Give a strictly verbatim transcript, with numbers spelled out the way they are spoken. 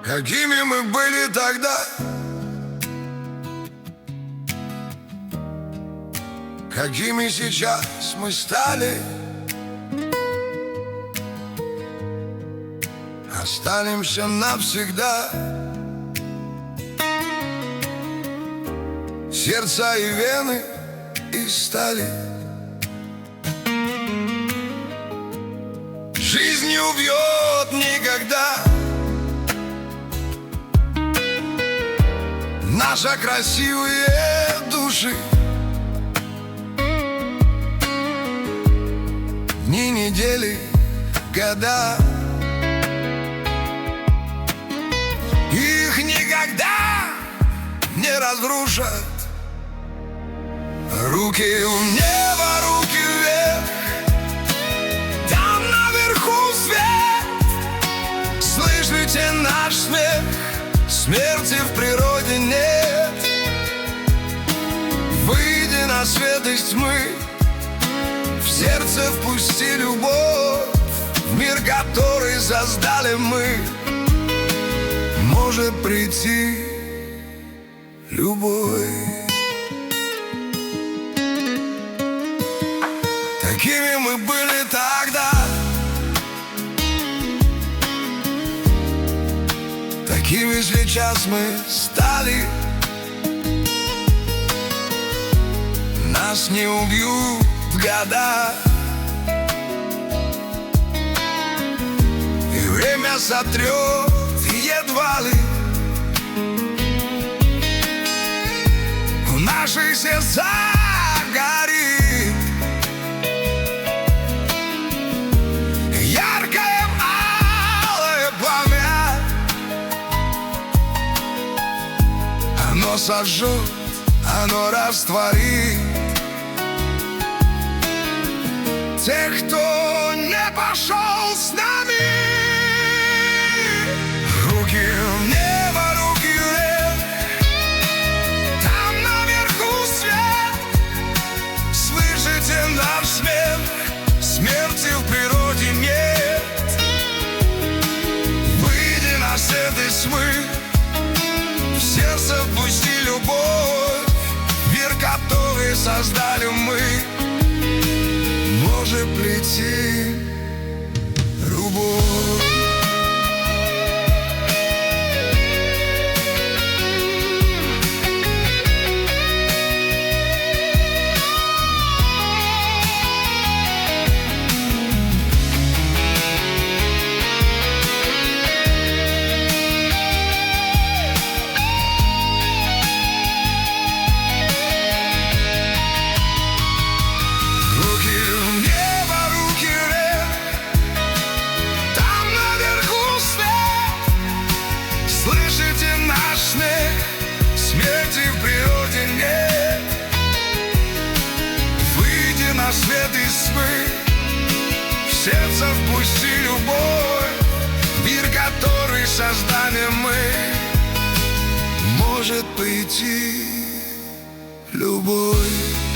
Какими мы были тогда, какими сейчас мы стали. Останемся навсегда. Сердца и вены из стали. Жизнь не убьет никогда наши красивые души. Дни, недели, года, их никогда не разрушат. Руки у неба, руки вверх, там наверху свет. Слышите наш смех, смерти в природе нет. Выйди на свет из тьмы, в сердце впусти любовь, в мир, который создали мы. Может прийти любовь. Такими мы были тогда, такими сейчас мы стали. Нас не убьют года, и время сотрет едва ли. В наших сердцах горит яркое алое пламя. Оно сожжет, оно растворит тех, кто не пошел с нами. Руки в небо, руки вверх, там наверху свет. Слышите наш смех, смерти в природе нет. Выйди на свет из тьмы, в сердце впусти любовь, мир, который создали мы. Может прийти любовь. Смерти в природе нет. Выйди на свет из тьмы, в сердце впусти любовь, мир, который создали мы. Может прийти любовь.